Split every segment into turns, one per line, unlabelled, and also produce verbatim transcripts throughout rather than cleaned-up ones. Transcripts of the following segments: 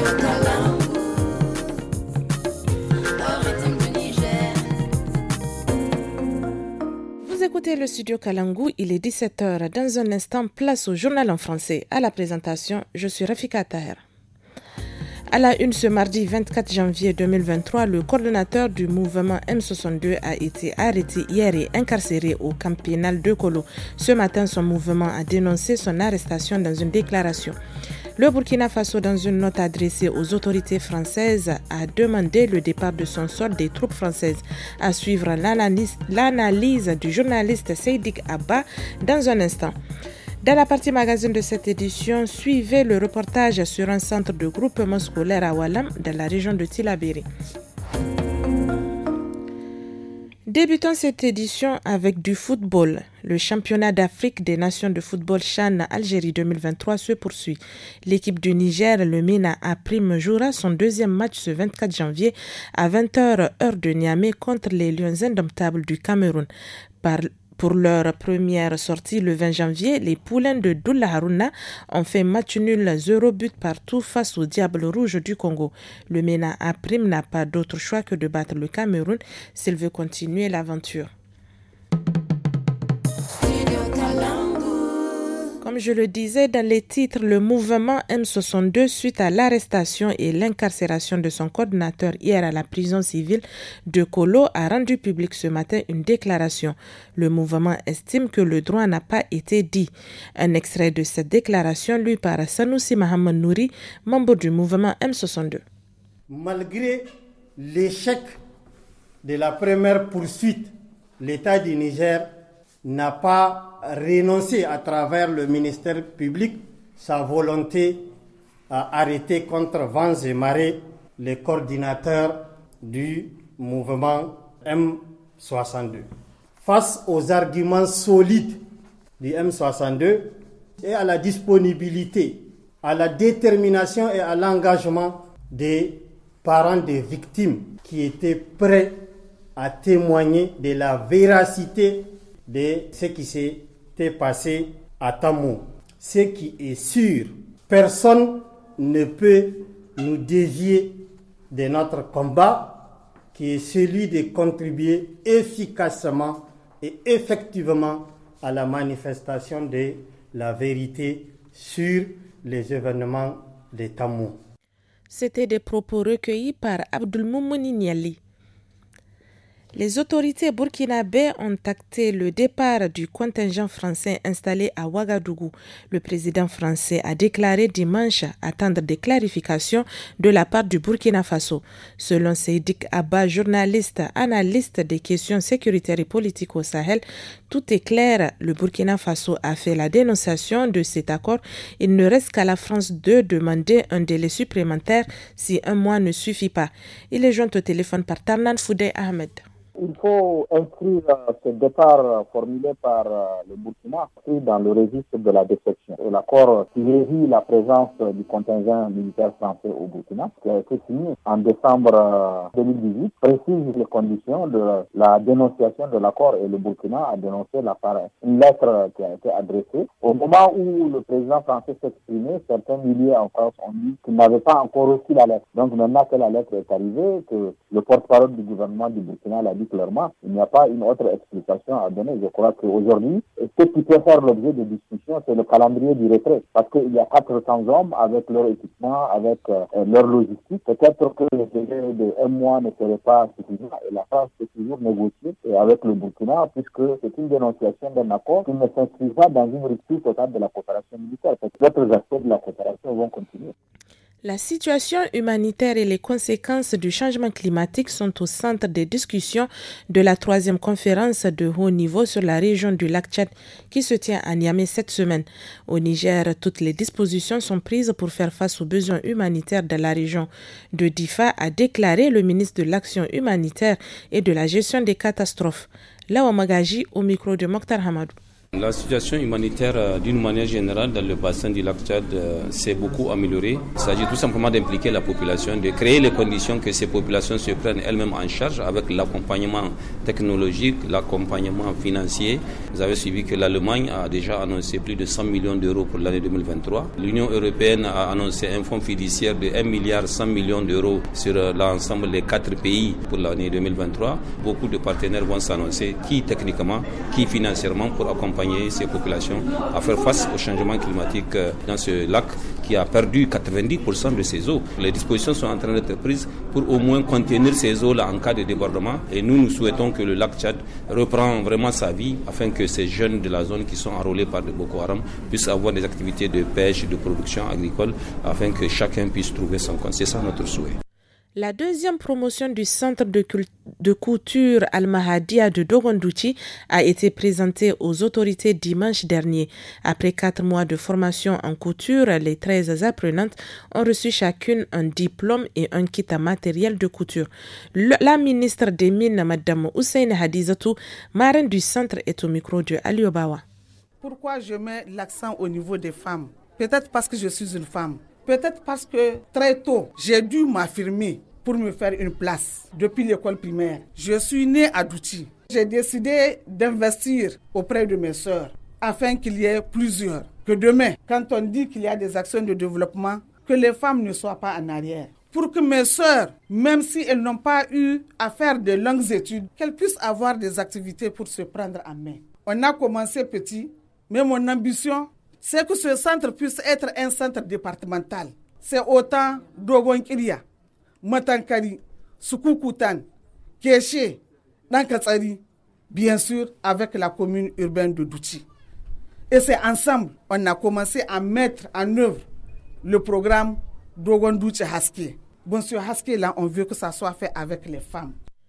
Écoutez le studio Kalangu, il est dix-sept heures. Dans un instant, place au journal en français. À la présentation, je suis Rafika Taher. À la une, ce mardi vingt-quatre janvier deux mille vingt-trois, le coordonnateur du mouvement M soixante-deux a été arrêté hier et incarcéré au camp pénal de Kolo. Ce matin, son mouvement a dénoncé son arrestation dans une déclaration. Le Burkina Faso, dans une note adressée aux autorités françaises, a demandé le départ de son sol des troupes françaises. À suivre l'analyse, l'analyse du journaliste Seydik Abba dans un instant. Dans la partie magazine de cette édition, suivez le reportage sur un centre de groupement scolaire à Walam, dans la région de Tillabéri. Débutons cette édition avec du football. Le championnat d'Afrique des nations de football CHAN Algérie deux mille vingt-trois se poursuit. L'équipe du Niger, le MENA A-Prime, jouera son deuxième match ce vingt-quatre janvier à vingt heures heure de Niamey contre les Lions indomptables du Cameroun. Par Pour leur première sortie le vingt janvier, les poulains de Doula Harouna ont fait match nul zéro but partout face au Diable Rouge du Congo. Le MENA A-Prime n'a pas d'autre choix que de battre le Cameroun s'il veut continuer l'aventure. Comme je le disais dans les titres, le mouvement M soixante-deux, suite à l'arrestation et l'incarcération de son coordinateur hier à la prison civile de Kolo, a rendu public ce matin une déclaration. Le mouvement estime que le droit n'a pas été dit. Un extrait de cette déclaration lu par Sanoussi Mohamed Nouri, membre du mouvement M soixante-deux.
Malgré l'échec de la première poursuite, l'État du Niger n'a pas renoncé à travers le ministère public sa volonté à arrêter contre vents et marées les coordinateurs du mouvement M soixante-deux. Face aux arguments solides du M soixante-deux et à la disponibilité, à la détermination et à l'engagement des parents des victimes qui étaient prêts à témoigner de la véracité de ce qui s'était passé à Tamou. Ce qui est sûr, personne ne peut nous dévier de notre combat, qui est celui de contribuer efficacement et effectivement à la manifestation de la vérité sur les événements de Tamou.
C'était des propos recueillis par Abdulmoumouni Niali. Les autorités burkinabées ont acté le départ du contingent français installé à Ouagadougou. Le président français a déclaré dimanche attendre des clarifications de la part du Burkina Faso. Selon Seydik Abba, journaliste, analyste des questions sécuritaires et politiques au Sahel, tout est clair. Le Burkina Faso a fait la dénonciation de cet accord. Il ne reste qu'à la France de demander un délai supplémentaire si un mois ne suffit pas. Il est joint au téléphone par Tarnan Foudé Ahmed.
Il faut inscrire ce départ formulé par le Burkina dans le registre de la défection. Et l'accord qui régit la présence du contingent militaire français au Burkina, qui a été signé en décembre deux mille dix-huit, précise les conditions de la dénonciation de l'accord et le Burkina a dénoncé la part. Une lettre qui a été adressée. Au moment où le président français s'exprimait, certains milliers en France ont dit qu'ils n'avaient pas encore reçu la lettre. Donc maintenant que la lettre est arrivée, que le porte-parole du gouvernement du Burkina l'a dit clairement, il n'y a pas une autre explication à donner. Je crois qu'aujourd'hui, ce qui peut faire l'objet de discussion, c'est le calendrier du retrait. Parce qu'il y a quatre cents hommes avec leur équipement, avec euh, leur logistique. Peut-être que le délai de un mois ne serait pas suffisant. Et la France peut toujours négocier avec le Burkina, puisque c'est une dénonciation d'un accord qui ne s'inscrit pas dans une rupture totale de la coopération militaire. D'autres aspects de la coopération vont continuer.
La situation humanitaire et les conséquences du changement climatique sont au centre des discussions de la troisième conférence de haut niveau sur la région du lac Tchad qui se tient à Niamey cette semaine. Au Niger, toutes les dispositions sont prises pour faire face aux besoins humanitaires de la région. De Difa a déclaré le ministre de l'Action humanitaire et de la gestion des catastrophes. Lawa Magaji au micro de Mokhtar Hamadou.
La situation humanitaire, d'une manière générale, dans le bassin du lac Tchad, s'est beaucoup améliorée. Il s'agit tout simplement d'impliquer la population, de créer les conditions que ces populations se prennent elles-mêmes en charge avec l'accompagnement technologique, l'accompagnement financier. Vous avez suivi que l'Allemagne a déjà annoncé plus de cent millions d'euros pour l'année deux mille vingt-trois. L'Union européenne a annoncé un fonds fiduciaire de un milliard cent millions d'euros sur l'ensemble des quatre pays pour l'année deux mille vingt-trois. Beaucoup de partenaires vont s'annoncer, qui techniquement, qui financièrement, pour accompagner ces populations à faire face au changement climatique dans ce lac qui a perdu quatre-vingt-dix pour cent de ses eaux. Les dispositions sont en train d'être prises pour au moins contenir ces eaux-là en cas de débordement. Et nous, nous souhaitons que le lac Tchad reprenne vraiment sa vie afin que ces jeunes de la zone qui sont enrôlés par le Boko Haram puissent avoir des activités de pêche et de production agricole afin que chacun puisse trouver son compte. C'est ça notre souhait.
La deuxième promotion du centre de, cult- de couture Al-Mahadia de Dogondouchi a été présentée aux autorités dimanche dernier. Après quatre mois de formation en couture, les treize apprenantes ont reçu chacune un diplôme et un kit à matériel de couture. Le, la ministre des Mines, Madame Hussein Hadizatou, marraine du centre, est au micro de Aliobawa.
Pourquoi je mets l'accent au niveau des femmes? Peut-être parce que je suis une femme. Peut-être parce que très tôt, j'ai dû m'affirmer pour me faire une place depuis l'école primaire. Je suis née à Douchi. J'ai décidé d'investir auprès de mes sœurs afin qu'il y ait plusieurs. Que demain, quand on dit qu'il y a des actions de développement, que les femmes ne soient pas en arrière. Pour que mes sœurs, même si elles n'ont pas eu à faire de longues études, qu'elles puissent avoir des activités pour se prendre en main. On a commencé petit, mais mon ambition, c'est que ce centre puisse être un centre départemental. C'est autant Dogon Kiria, Matankari, Sukukutan, Kéché, Nankatsari, bien sûr avec la commune urbaine de Douchi. Et c'est ensemble on a commencé à mettre en œuvre le programme Dogon Douchi Haske. Bon, ce Haske là, on veut que ça soit fait avec les femmes.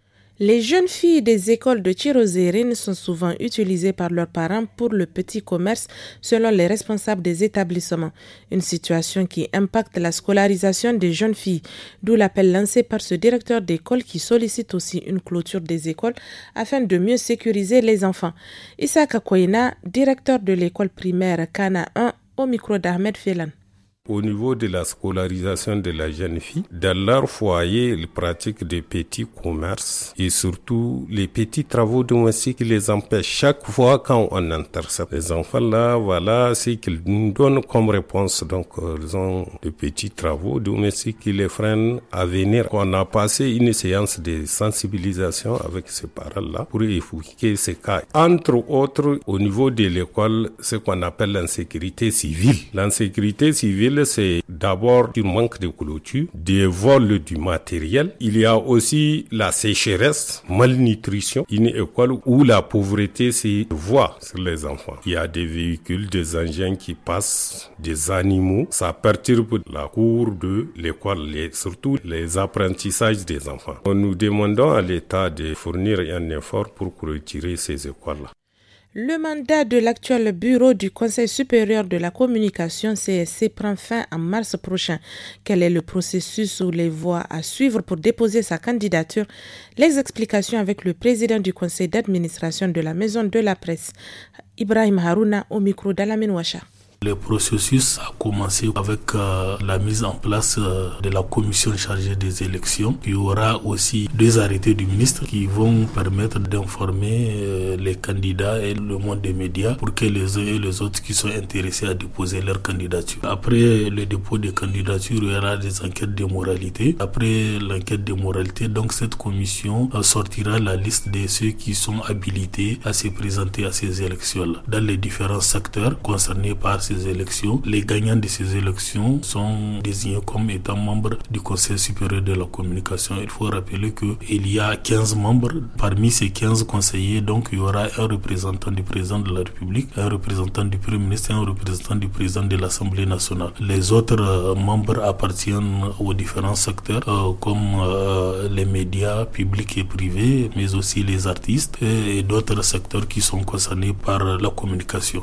Les jeunes filles des écoles de Tirozérine sont souvent utilisées par leurs parents pour le petit commerce, selon les responsables des établissements. Une situation qui impacte la scolarisation des jeunes filles, d'où l'appel lancé par ce directeur d'école qui sollicite aussi une clôture des écoles afin de mieux sécuriser les enfants. Issa Kakoina, directeur de l'école primaire Kana un, au micro d'Ahmed Félan.
Au niveau de la scolarisation de la jeune fille, dans leur foyer, ils pratiquent des petits commerces et surtout les petits travaux domestiques qui les empêchent. Chaque fois quand on intercepte les enfants là, voilà ce qu'ils nous donnent comme réponse. Donc, ils ont des petits travaux domestiques qui les freinent à venir. On a passé une séance de sensibilisation avec ces parents-là pour évoquer ces cas. Entre autres, au niveau de l'école, ce qu'on appelle l'insécurité civile. L'insécurité civile, c'est d'abord du manque de clôture, des vols du matériel. Il y a aussi la sécheresse, malnutrition, une école où la pauvreté se voit sur les enfants. Il y a des véhicules, des engins qui passent, des animaux. Ça perturbe la cour de l'école et surtout les apprentissages des enfants. Nous demandons à l'État de fournir un effort pour retirer ces écoles-là.
Le mandat de l'actuel bureau du Conseil supérieur de la communication C S C prend fin en mars prochain. Quel est le processus ou les voies à suivre pour déposer sa candidature? Les explications avec le président du conseil d'administration de la Maison de la Presse, Ibrahim Harouna, au micro d'Alamine Ouacha.
Le processus a commencé avec euh, la mise en place euh, de la commission chargée des élections. Il y aura aussi deux arrêtés du ministre qui vont permettre d'informer euh, les candidats et le monde des médias pour que les uns et les autres qui sont intéressés à déposer leur candidature. Après le dépôt des candidatures, il y aura des enquêtes de moralité. Après l'enquête de moralité, donc cette commission euh, sortira la liste de ceux qui sont habilités à se présenter à ces élections-là dans les différents secteurs concernés par ces élections. Les gagnants de ces élections sont désignés comme étant membres du Conseil supérieur de la communication. Il faut rappeler qu'il y a quinze membres. Parmi ces quinze conseillers, donc, il y aura un représentant du président de la République, un représentant du Premier ministre et un représentant du président de l'Assemblée nationale. Les autres euh, membres appartiennent aux différents secteurs euh, comme euh, les médias publics et privés, mais aussi les artistes et, et d'autres secteurs qui sont concernés par la communication.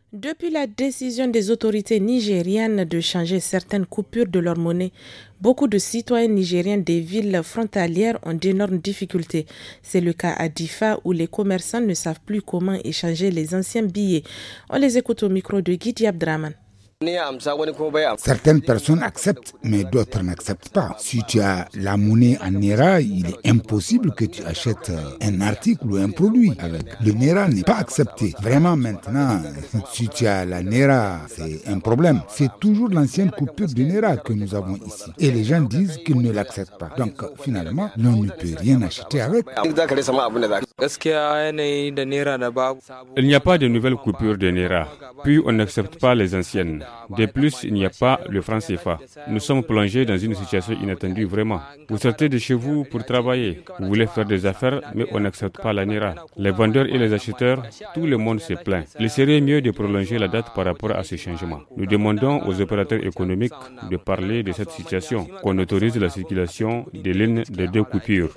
Depuis la décision des autorités nigériennes de changer certaines coupures de leur monnaie, beaucoup de citoyens nigériens des villes frontalières ont d'énormes difficultés. C'est le cas à Difa où les commerçants ne savent plus comment échanger les anciens billets. On les écoute au micro de Guy Abdraman.
Certaines personnes acceptent, mais d'autres n'acceptent pas. Si tu as la monnaie en Naira, il est impossible que tu achètes un article ou un produit avec. Le Naira n'est pas accepté. Vraiment maintenant, si tu as la Naira, c'est un problème. C'est toujours l'ancienne coupure du Naira que nous avons ici. Et les gens disent qu'ils ne l'acceptent pas. Donc finalement, l'on ne peut rien acheter avec.
Il n'y a pas de nouvelles coupures de Naira. Puis on n'accepte pas les anciennes. De plus, il n'y a pas le franc C F A. Nous sommes plongés dans une situation inattendue vraiment. Vous sortez de chez vous pour travailler. Vous voulez faire des affaires, mais on n'accepte pas la Naira. Les vendeurs et les acheteurs, tout le monde se plaint. Il serait mieux de prolonger la date par rapport à ce changement. Nous demandons aux opérateurs économiques de parler de cette situation, qu'on autorise la circulation des lignes de deux coupures.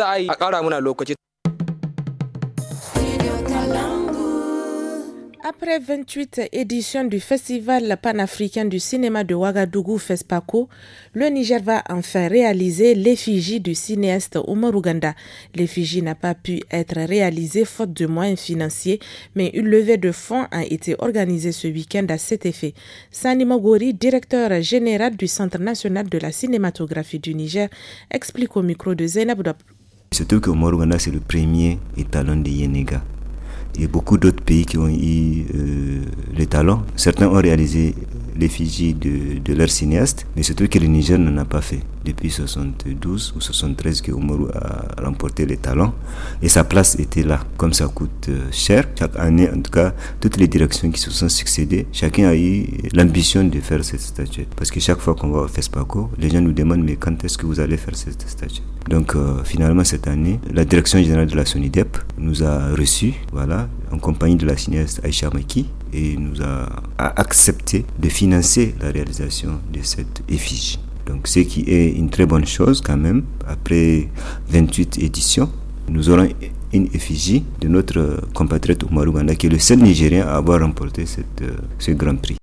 Après vingt-huit éditions du Festival panafricain du cinéma de Ouagadougou FESPACO, le Niger va enfin réaliser l'effigie du cinéaste Oumar Ouganda. L'effigie n'a pas pu être réalisée faute de moyens financiers, mais une levée de fonds a été organisée ce week-end à cet effet. Sani Mogori, directeur général du Centre national de la cinématographie du Niger, explique au micro de Zainab Dop.
Surtout que Oumar Ouganda, c'est le premier étalon de Yenega. Il y a beaucoup d'autres pays qui ont eu euh, les talents. Certains ont réalisé l'effigie de, de leurs cinéastes, mais surtout que le Niger n'en a pas fait. Depuis soixante-douze ou soixante-treize que Oumarou a remporté les talents. Et sa place était là. Comme ça coûte euh, cher, chaque année, en tout cas, toutes les directions qui se sont succédées, chacun a eu l'ambition de faire cette statuette. Parce que chaque fois qu'on va au FESPACO, les gens nous demandent mais quand est-ce que vous allez faire cette statuette? Donc euh, finalement cette année, la direction générale de la SONIDEP nous a reçus, voilà, en compagnie de la cinéaste Aïcha Maki, et nous a, a accepté de financer la réalisation de cette effigie. Donc ce qui est une très bonne chose quand même. Après vingt-huit éditions, nous aurons une effigie de notre compatriote Oumar Ouganda, qui est le seul Nigérien à avoir remporté cette, euh, ce grand prix.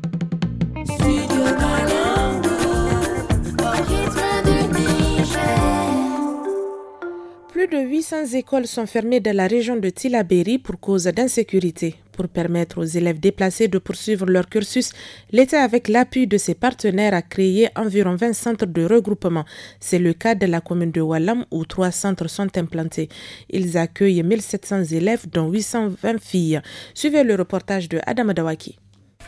Plus de huit cents écoles sont fermées dans la région de Tillabéri pour cause d'insécurité. Pour permettre aux élèves déplacés de poursuivre leur cursus, l'État, avec l'appui de ses partenaires, a créé environ vingt centres de regroupement. C'est le cas de la commune de Walam où trois centres sont implantés. Ils accueillent mille sept cents élèves, dont huit cent vingt filles. Suivez le reportage de Adam Dawaki.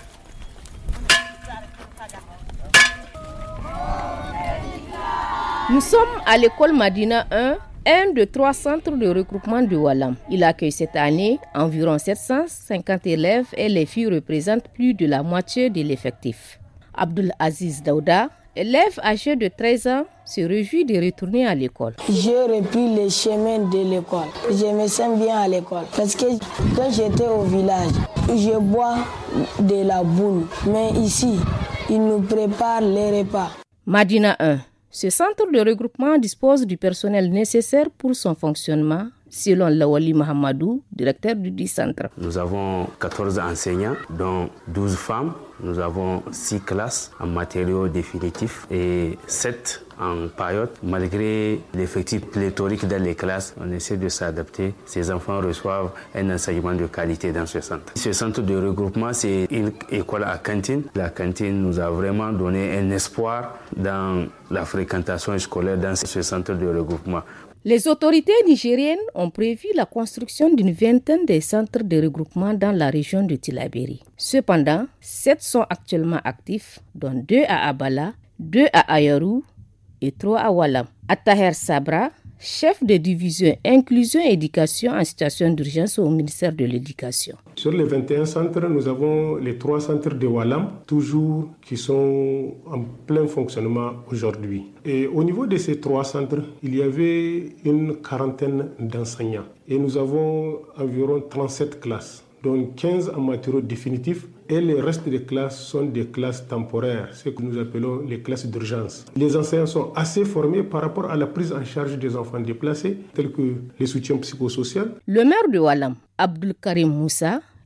Nous sommes à l'école Madina un, un de trois centres de regroupement de Walam. Il accueille cette année environ sept cent cinquante élèves et les filles représentent plus de la moitié de l'effectif. Abdul Aziz Daouda, élève âgé de treize ans, se réjouit de retourner à l'école.
J'ai repris le chemin de l'école. Je me sens bien à l'école parce que quand j'étais au village, je bois de la boule. Mais ici, ils nous préparent les repas.
Madina un. Ce centre de regroupement dispose du personnel nécessaire pour son fonctionnement, selon Lawali Mahamadou, directeur du dit centre.
Nous avons quatorze enseignants, dont douze femmes. Nous avons six classes en matériaux définitifs et sept en paillotes. Malgré l'effectif pléthorique dans les classes, on essaie de s'adapter. Ces enfants reçoivent un enseignement de qualité dans ce centre. Ce centre de regroupement, c'est une école à cantine. La cantine nous a vraiment donné un espoir dans la fréquentation scolaire dans ce centre de regroupement.
Les autorités nigériennes ont prévu la construction d'une vingtaine de centres de regroupement dans la région de Tillabéri. Cependant, sept sont actuellement actifs, dont deux à Abala, deux à Ayarou et trois à Walam. Attaher Sabra, chef de division Inclusion et Éducation en situation d'urgence au ministère de l'Éducation.
Sur les vingt et un centres, nous avons les trois centres de Walam, toujours qui sont en plein fonctionnement aujourd'hui. Et au niveau de ces trois centres, il y avait une quarantaine d'enseignants. Et nous avons environ trente-sept classes, dont quinze en matériaux définitifs. Et les restes des classes sont des classes temporaires, ce que nous appelons les classes d'urgence. Les enseignants sont assez formés par rapport à la prise en charge des enfants déplacés, tels que les soutiens psychosociaux.
Le maire de Walam, Abdul Karim Moussa,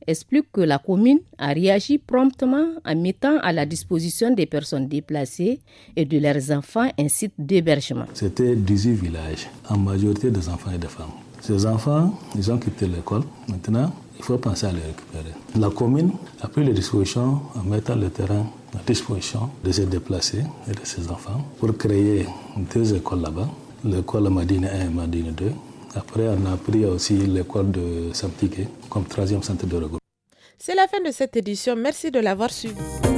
explique que la commune a réagi promptement en mettant à la disposition des personnes déplacées et de leurs enfants un site d'hébergement.
C'était dix-huit villages, en majorité des enfants et des femmes. Ces enfants, ils ont quitté l'école. Maintenant, il faut penser à les récupérer. La commune a pris les dispositions en mettant le terrain à disposition de ces déplacés et de ces enfants pour créer deux écoles là-bas, l'école Madine un et Madine deux. Après, on a pris aussi l'école de Samtiké comme troisième centre de regroupement.
C'est la fin de cette édition. Merci de l'avoir suivi.